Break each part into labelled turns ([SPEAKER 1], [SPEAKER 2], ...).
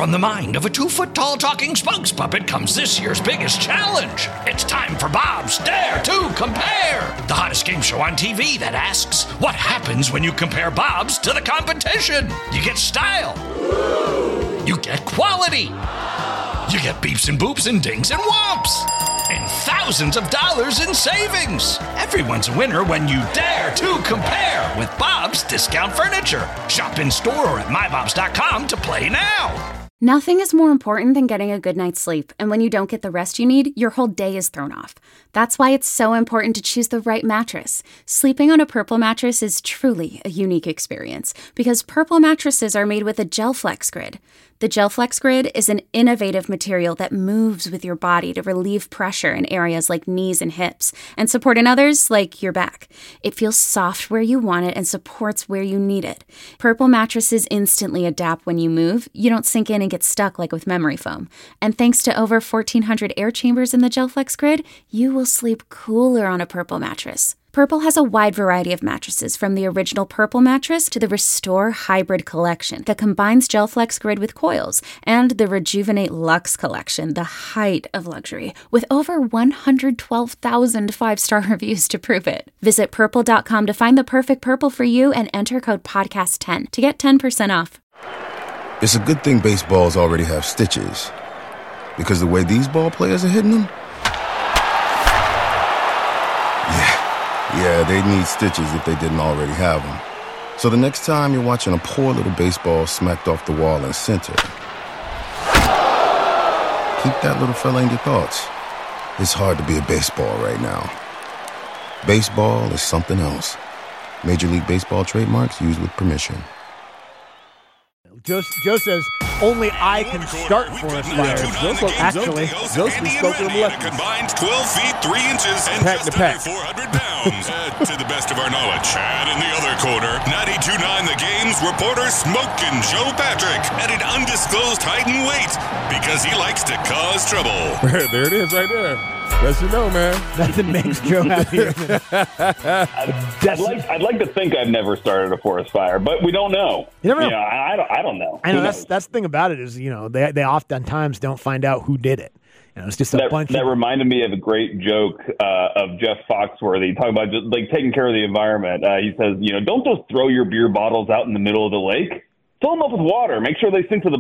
[SPEAKER 1] From the mind of a 2-foot-tall talking spokes puppet comes this year's biggest challenge. It's time for Bob's Dare to Compare, the hottest game show on TV that asks, what happens when you compare Bob's to the competition? You get style. You get quality. You get beeps and boops and dings and whomps. And thousands of dollars in savings. Everyone's a winner when you dare to compare with Bob's Discount Furniture. Shop in store or at mybobs.com to play now.
[SPEAKER 2] Nothing is more important than getting a good night's sleep, and when you don't get the rest you need, your whole day is thrown off. That's why it's so important to choose the right mattress. Sleeping on a Purple mattress is truly a unique experience, because Purple mattresses are made with a GelFlex Grid. The GelFlex Grid is an innovative material that moves with your body to relieve pressure in areas like knees and hips, and support in others like your back. It feels soft where you want it and supports where you need it. Purple mattresses instantly adapt when you move. You don't sink in and get stuck like with memory foam. And thanks to over 1,400 air chambers in the GelFlex Grid, you will sleep cooler on a Purple mattress. Purple has a wide variety of mattresses, from the original Purple mattress to the Restore Hybrid collection that combines GelFlex Grid with coils, and the Rejuvenate Luxe collection, the height of luxury, with over 112,000 five-star reviews to prove it. Visit Purple.com to find the perfect Purple for you and enter code PODCAST10 to get 10% off.
[SPEAKER 3] It's a good thing baseballs already have stitches, because the way these ball players are hitting them, yeah, they need stitches if they didn't already have them. So the next time you're watching a poor little baseball smacked off the wall in center, keep that little fella in your thoughts. It's hard to be a baseball right now. Baseball is something else. Major League Baseball trademarks used with permission.
[SPEAKER 4] Joe says only I can start forest fires. Actually,
[SPEAKER 5] Joe's been spoken of left. Combined 12 feet 3 inches and
[SPEAKER 4] pack
[SPEAKER 5] just under 400 pounds, to the best of our knowledge. And in the other corner, 92.9 The Game's reporter Smokin' Joe Patrick at an undisclosed height and weight because he likes to cause trouble.
[SPEAKER 6] There it is, right there. Let you know, man.
[SPEAKER 4] Nothing makes Joe happier.
[SPEAKER 7] I'd like to think I've never started a forest fire, but we don't know.
[SPEAKER 4] You never know.
[SPEAKER 7] I don't know.
[SPEAKER 4] I know that's the thing about it is, they oftentimes don't find out who did it. It's just a bunch. That
[SPEAKER 7] reminded me of a great joke of Jeff Foxworthy talking about just, like, taking care of the environment. He says, don't just throw your beer bottles out in the middle of the lake. Fill them up with water. Make sure they sink to the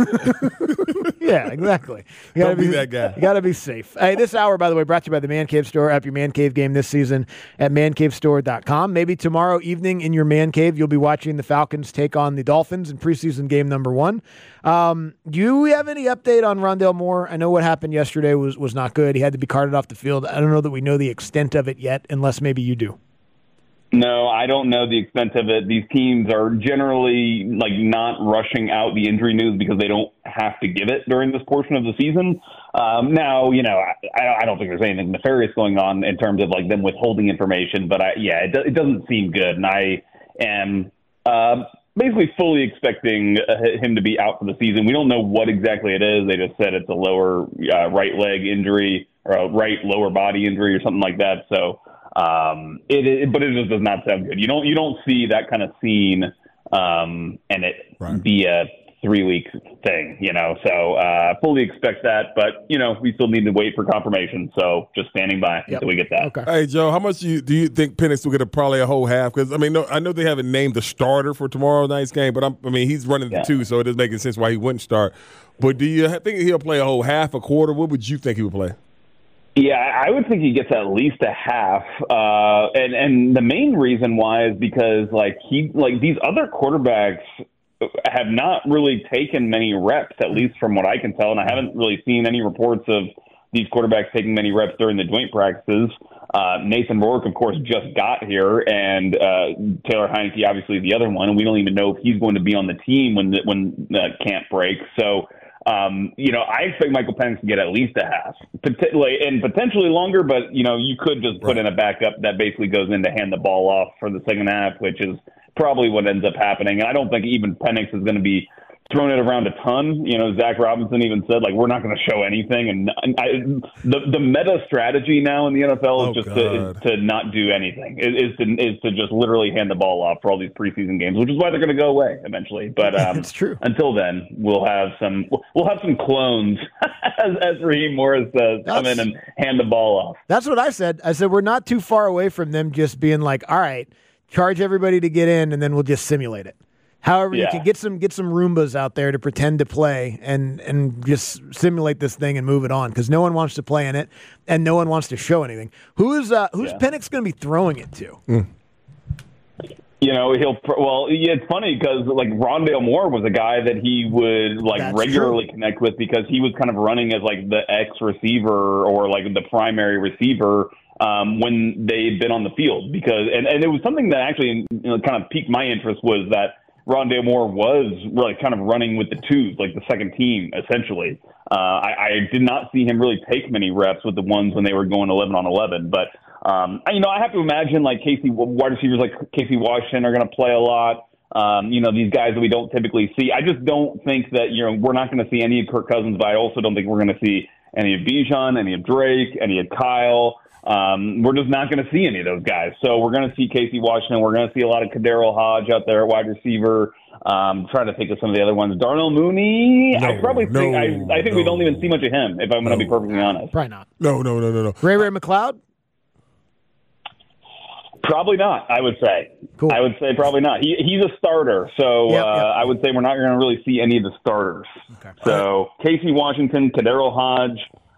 [SPEAKER 7] bottom.
[SPEAKER 4] Yeah, exactly. You
[SPEAKER 6] Don't be that guy.
[SPEAKER 4] You got to be safe. Hey, this hour, by the way, brought to you by the Man Cave Store. Up your Man Cave game this season at mancavestore.com. Maybe tomorrow evening in your Man Cave, you'll be watching the Falcons take on the Dolphins in preseason game number 1. Do you have any update on Rondale Moore? I know what happened yesterday was not good. He had to be carted off the field. I don't know that we know the extent of it yet, unless maybe you do.
[SPEAKER 7] No, I don't know the extent of it. These teams are generally not rushing out the injury news because they don't have to give it during this portion of the season. Now, I don't think there's anything nefarious going on in terms of them withholding information, but it doesn't seem good. And I am basically fully expecting him to be out for the season. We don't know what exactly it is. They just said it's a lower right leg injury or a right lower body injury or something like that. So, but it just does not sound good. You don't see that kind of scene, and it be a 3-week thing, so, fully expect that, but we still need to wait for confirmation. So just standing by until we get that.
[SPEAKER 6] Okay. Hey, Joe, how much do you think Penix will get probably a whole half? Because I know they haven't named the starter for tomorrow night's game, but he's running the 2, so it is making sense why he wouldn't start. But do you think he'll play a whole half, a quarter? What would you think he would play?
[SPEAKER 7] Yeah, I would think he gets at least a half, and the main reason why is because these other quarterbacks have not really taken many reps, at least from what I can tell, and I haven't really seen any reports of these quarterbacks taking many reps during the joint practices. Nathan Rourke, of course, just got here, and Taylor Heineke, obviously the other one, and we don't even know if he's going to be on the team when camp breaks. So. I expect Michael Penix to get at least a half, and potentially longer, but, you could just put in a backup that basically goes in to hand the ball off for the second half, which is probably what ends up happening. And I don't think even Penix is going to be thrown it around a ton. Zach Robinson even said, we're not going to show anything. And the meta strategy now in the NFL is to not do anything, is to just literally hand the ball off for all these preseason games, which is why they're going to go away eventually. But
[SPEAKER 4] it's true.
[SPEAKER 7] Until then, we'll have some clones, as Raheem Morris says, come in and hand the ball off.
[SPEAKER 4] That's what I said. I said we're not too far away from them just being like, all right, charge everybody to get in, and then we'll just simulate it. However, you can get some Roombas out there to pretend to play and just simulate this thing and move it on, because no one wants to play in it and no one wants to show anything. Who's Penix going to be throwing it to?
[SPEAKER 7] It's funny because Rondale Moore was a guy that he would regularly connect with, because he was kind of running as the X receiver or the primary receiver when they'd been on the field, because and it was something that actually kind of piqued my interest, was that Rondale Moore was really kind of running with the twos, the second team, essentially. I did not see him really take many reps with the ones when they were going 11 on 11. But, I have to imagine, wide receivers like Casey Washington are going to play a lot. These guys that we don't typically see. I just don't think that, we're not going to see any of Kirk Cousins, but I also don't think we're going to see any of Bijan, any of Drake, any of Kyle. We're just not going to see any of those guys. So we're going to see Casey Washington. We're going to see a lot of Kadero Hodge out there at wide receiver. Trying to think of some of the other ones. Darnell Mooney. I think we don't even see much of him, if I'm going to be perfectly honest.
[SPEAKER 4] Probably not.
[SPEAKER 6] No.
[SPEAKER 4] Ray McLeod?
[SPEAKER 7] Probably not, I would say.
[SPEAKER 4] Cool.
[SPEAKER 7] I would say probably not. He's a starter, so I would say we're not going to really see any of the starters. Okay. So Casey Washington, Kadero Hodge,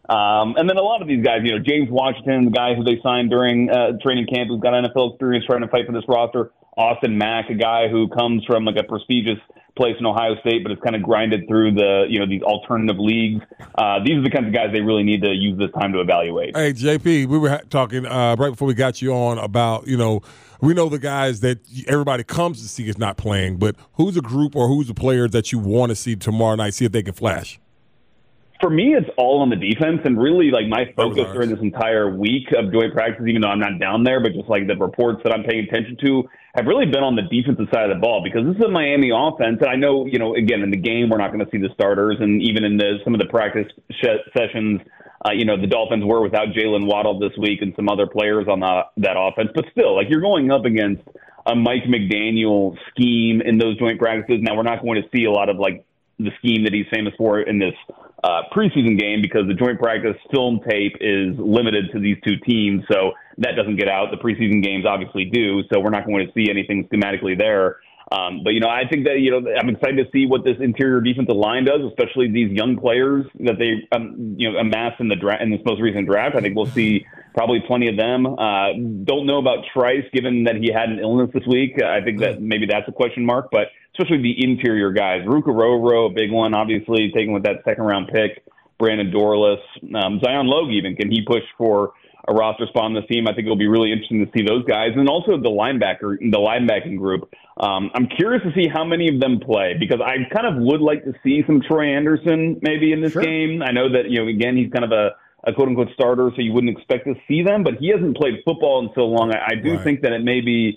[SPEAKER 7] and then a lot of these guys, James Washington, the guy who they signed during training camp, who's got NFL experience trying to fight for this roster. Austin Mack, a guy who comes from a prestigious place in Ohio State, but has kind of grinded through these alternative leagues. These are the kinds of guys they really need to use this time to evaluate.
[SPEAKER 6] Hey, JP, we were talking right before we got you on about, we know the guys that everybody comes to see is not playing, but who's a group or who's the players that you want to see tomorrow night, see if they can flash?
[SPEAKER 7] For me, it's all on the defense, and really, my focus during this entire week of joint practice, even though I'm not down there, but just the reports that I'm paying attention to, have really been on the defensive side of the ball, because this is a Miami offense, and I know, again, in the game, we're not going to see the starters, and even in some of the practice sessions, the Dolphins were without Jalen Waddle this week and some other players on that offense, but still, you're going up against a Mike McDaniel scheme in those joint practices. Now, we're not going to see a lot of, the scheme that he's famous for in this preseason game, because the joint practice film tape is limited to these two teams, so that doesn't get out. The preseason games obviously do, so we're not going to see anything schematically there. But I think that I'm excited to see what this interior defensive line does, especially these young players that they amassed in this most recent draft. I think we'll see probably plenty of them. Don't know about Trice, given that he had an illness this week. I think that maybe that's a question mark, but especially the interior guys. Ruka Roro, a big one, obviously, taken with that second-round pick. Brandon Dorlus. Zion Logue, even. Can he push for a roster spot on this team? I think it'll be really interesting to see those guys. And also the linebacking group. I'm curious to see how many of them play, because I kind of would like to see some Troy Anderson maybe in this game. I know that, again, he's kind of a quote-unquote starter, so you wouldn't expect to see them, but he hasn't played football in so long. I do think that it may be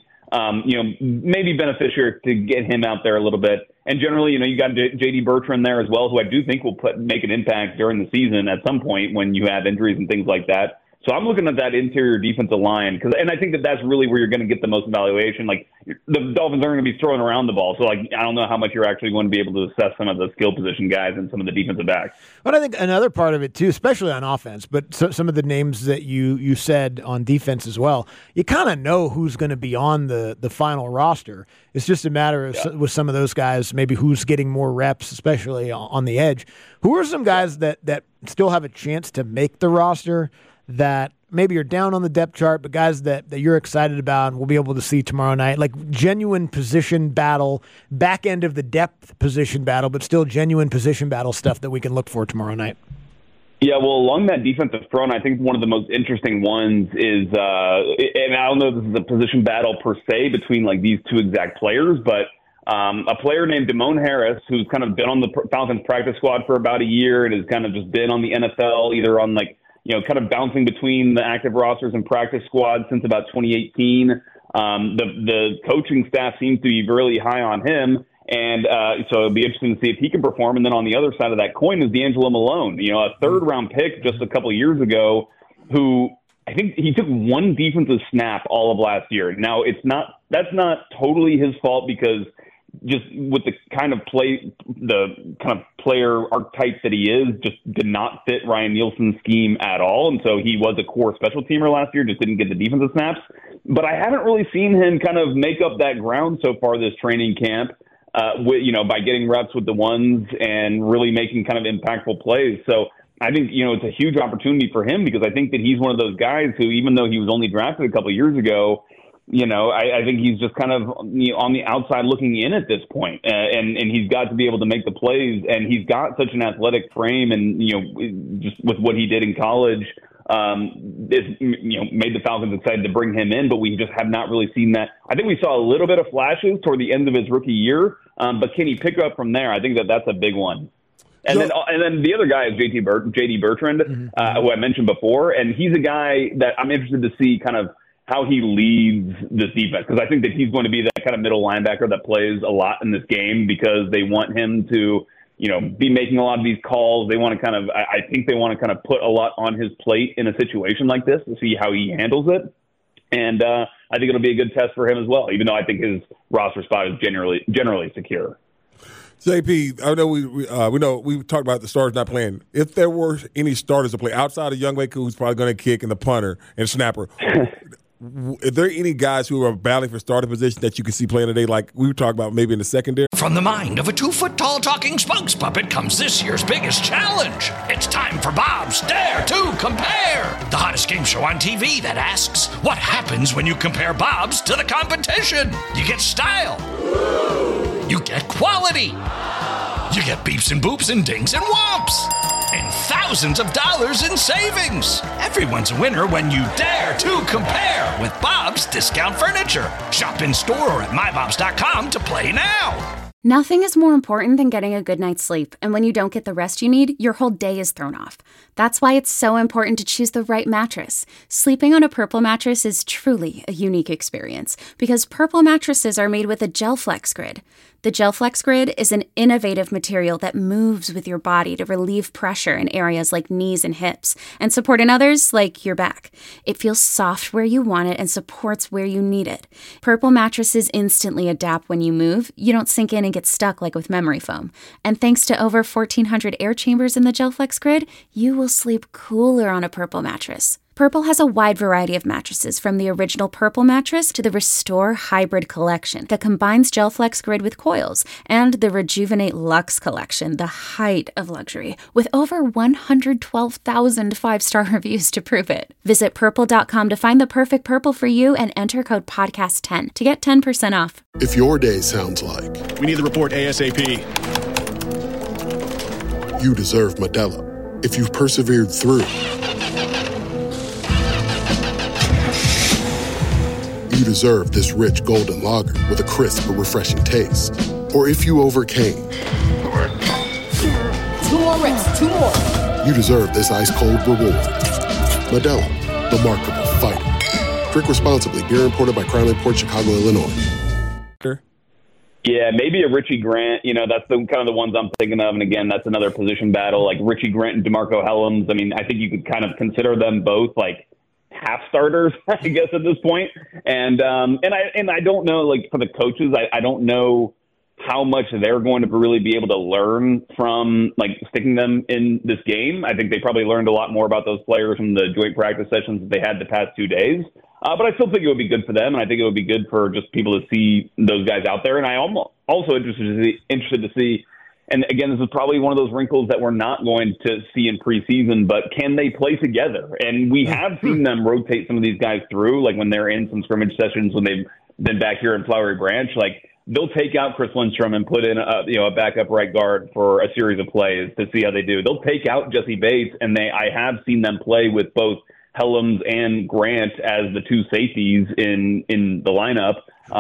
[SPEAKER 7] maybe beneficial to get him out there a little bit. And generally, you got J.D. Bertrand there as well, who I do think will make an impact during the season at some point when you have injuries and things like that. So I'm looking at that interior defensive line, and I think that that's really where you're going to get the most evaluation. The Dolphins aren't going to be throwing around the ball, so I don't know how much you're actually going to be able to assess some of the skill position guys and some of the defensive backs.
[SPEAKER 4] But I think another part of it too, especially on offense, but some of the names that you said on defense as well, you kind of know who's going to be on the final roster. It's just a matter of with some of those guys, maybe who's getting more reps, especially on the edge. Who are some guys that still have a chance to make the roster, that maybe you're down on the depth chart, but guys that you're excited about and we'll be able to see tomorrow night, genuine position battle, back end of the depth position battle, but still genuine position battle stuff that we can look for tomorrow night?
[SPEAKER 7] Yeah, well, along that defensive front, I think one of the most interesting ones is, and I don't know if this is a position battle per se between these two exact players, but a player named Damone Harris, who's kind of been on the Falcons practice squad for about a year and has kind of just been on the NFL, either on kind of bouncing between the active rosters and practice squads since about 2018. The coaching staff seems to be really high on him. And so it'll be interesting to see if he can perform. And then on the other side of that coin is D'Angelo Malone, a third-round pick just a couple of years ago, who I think he took one defensive snap all of last year. Now, that's not totally his fault, because just with the kind of player archetype that he is, just did not fit Ryan Nielsen's scheme at all. And so he was a core special teamer last year, just didn't get the defensive snaps. But I haven't really seen him kind of make up that ground so far this training camp, by getting reps with the ones and really making kind of impactful plays. So I think, it's a huge opportunity for him, because I think that he's one of those guys who, even though he was only drafted a couple of years ago, I think he's just kind of on the outside looking in at this point. And he's got to be able to make the plays, and he's got such an athletic frame, and, just with what he did in college, made the Falcons excited to bring him in, but we just have not really seen that. I think we saw a little bit of flashes toward the end of his rookie year, but can he pick up from there? I think that's a big one. And then the other guy is J.D. Bertrand, who I mentioned before, and he's a guy that I'm interested to see kind of how he leads this defense, because I think that he's going to be that kind of middle linebacker that plays a lot in this game, because they want him to be making a lot of these calls. They want to I think they want to kind of put a lot on his plate in a situation like this to see how he handles it. And I think it'll be a good test for him as well, even though I think his roster spot is generally secure.
[SPEAKER 6] JP, I know we know we talked about the starters not playing. If there were any starters to play outside of Younghoe, who's probably going to kick, and the punter and snapper, are there any guys who are battling for starting position that you can see playing today, like we were talking about maybe in the secondary?
[SPEAKER 1] From the mind of a 2-foot-tall talking spokes puppet comes this year's biggest challenge. It's time for Bob's Dare to Compare, the hottest game show on TV that asks, what happens when you compare Bob's to the competition? You get style. You get quality. You get beeps and boops and dings and whomps. And thousands of dollars in savings. Everyone's a winner when you dare to compare with Bob's Discount Furniture. Shop in store or at mybobs.com to play now.
[SPEAKER 2] Nothing is more important than getting a good night's sleep, and when you don't get the rest you need, your whole day is thrown off. That's why it's so important to choose the right mattress. Sleeping on a Purple mattress is truly a unique experience, because Purple mattresses are made with a GelFlex Grid. The GelFlex Grid is an innovative material that moves with your body to relieve pressure in areas like knees and hips, and support in others like your back. It feels soft where you want it and supports where you need it. Purple mattresses instantly adapt when you move. You don't sink in and get stuck like with memory foam. And thanks to over 1,400 air chambers in the GelFlex Grid, you will sleep cooler on a Purple mattress. Purple has a wide variety of mattresses, from the original Purple mattress to the Restore Hybrid collection that combines GelFlex Grid with coils, and the Rejuvenate Luxe collection, the height of luxury, with over 112,000 five-star reviews to prove it. Visit Purple.com to find the perfect Purple for you and enter code PODCAST10 to get 10% off.
[SPEAKER 8] If your day sounds like,
[SPEAKER 9] we need the report ASAP,
[SPEAKER 8] you deserve Modelo. If you've persevered through, you deserve this rich golden lager with a crisp but refreshing taste. Or if you overcame.
[SPEAKER 10] 2 more reps, 2 more.
[SPEAKER 8] You deserve this ice-cold reward. Modelo, the mark of a fighter. Drink responsibly. Beer imported by Crown Imports, Chicago, Illinois.
[SPEAKER 7] Yeah, maybe a Richie Grant. That's kind of the ones I'm thinking of. And again, that's another position battle, like Richie Grant and DeMarco Hellams. I mean, I think you could kind of consider them both like half starters, I guess, at this point. And I don't know, like, for the coaches, I don't know how much they're going to really be able to learn from, like, sticking them in this game. I think they probably learned a lot more about those players from the joint practice sessions that they had the past 2 days. But I still think it would be good for them, and I think it would be good for just people to see those guys out there. And I'm also interested to see, and again, this is probably one of those wrinkles that we're not going to see in preseason, but can they play together? And we have seen them rotate some of these guys through, like when they're in some scrimmage sessions, when they've been back here in Flowery Branch, like they'll take out Chris Lindstrom and put in a backup right guard for a series of plays to see how they do. They'll take out Jesse Bates, and I have seen them play with both Hellams and Grant as the two safeties in the lineup.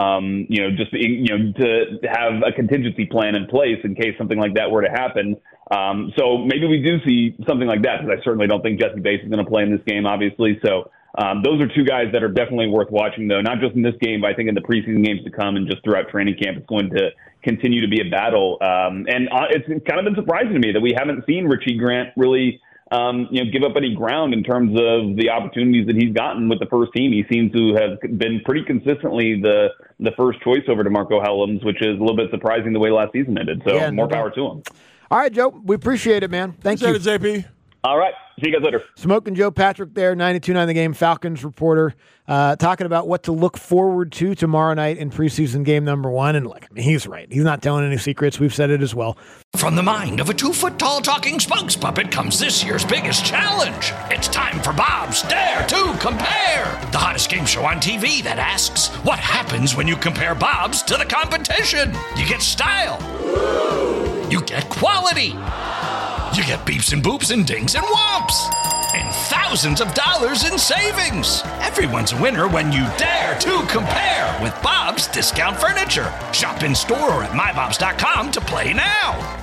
[SPEAKER 7] To have a contingency plan in place in case something like that were to happen. So maybe we do see something like that, because I certainly don't think Jesse Bates is going to play in this game, obviously. So Those are two guys that are definitely worth watching, though, not just in this game, but I think in the preseason games to come and just throughout training camp. It's going to continue to be a battle. And it's kind of been surprising to me that we haven't seen Richie Grant really give up any ground in terms of the opportunities that he's gotten with the first team. He seems to have been pretty consistently the first choice over DeMarco Hellams, which is a little bit surprising the way last season ended. So more power to him.
[SPEAKER 4] All right, Joe. We appreciate it, man. Thank you.
[SPEAKER 6] JP.
[SPEAKER 7] All right. See you guys later.
[SPEAKER 4] Smoking Joe Patrick there, 92.9 The Game, Falcons reporter, talking about what to look forward to tomorrow night in preseason game number 1. And he's right. He's not telling any secrets. We've said it as well.
[SPEAKER 1] From the mind of a 2-foot-tall talking spokes puppet comes this year's biggest challenge. It's time for Bob's Dare to Compare, the hottest game show on TV that asks, what happens when you compare Bob's to the competition? You get style. You get quality. You get beeps and boops and dings and whomps. And thousands of dollars in savings. Everyone's a winner when you dare to compare with Bob's Discount Furniture. Shop in store or at mybobs.com to play now.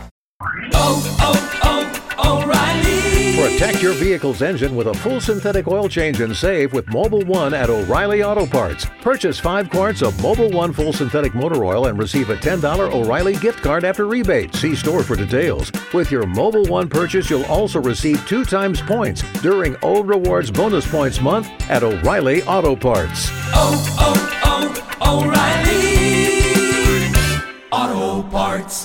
[SPEAKER 10] O'Reilly. Protect your vehicle's engine with a full synthetic oil change and save with Mobil 1 at O'Reilly Auto Parts. Purchase 5 quarts of Mobil 1 full synthetic motor oil and receive a $10 O'Reilly gift card after rebate. See store for details. With your Mobil 1 purchase, you'll also receive 2 times points during O Rewards Bonus Points Month at O'Reilly Auto Parts.
[SPEAKER 11] O'Reilly Auto Parts.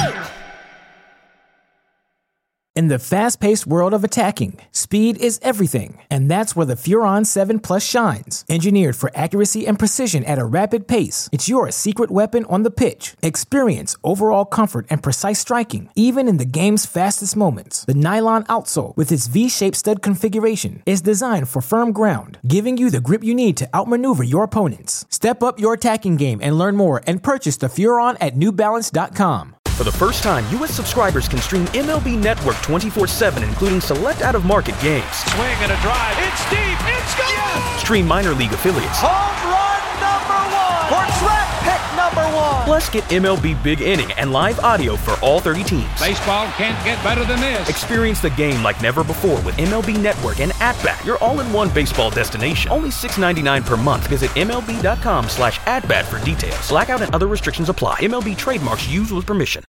[SPEAKER 12] In the fast-paced world of attacking, speed is everything, and that's where the Furon 7 Plus shines. Engineered for accuracy and precision at a rapid pace, it's your secret weapon on the pitch. Experience overall comfort and precise striking, even in the game's fastest moments. The nylon outsole, with its V-shaped stud configuration, is designed for firm ground, giving you the grip you need to outmaneuver your opponents. Step up your attacking game and learn more and purchase the Furon at NewBalance.com.
[SPEAKER 13] For the first time, U.S. subscribers can stream MLB Network 24/7, including select out-of-market games.
[SPEAKER 14] Swing and a drive. It's deep. It's gone. Yes!
[SPEAKER 13] Stream minor league affiliates.
[SPEAKER 14] Home run #1. Or draft pick #1.
[SPEAKER 13] Plus, get MLB Big Inning and live audio for all 30 teams.
[SPEAKER 14] Baseball can't get better than this.
[SPEAKER 13] Experience the game like never before with MLB Network and At-Bat, your all-in-one baseball destination. Only $6.99 per month. Visit MLB.com/AtBat for details. Blackout and other restrictions apply. MLB trademarks used with permission.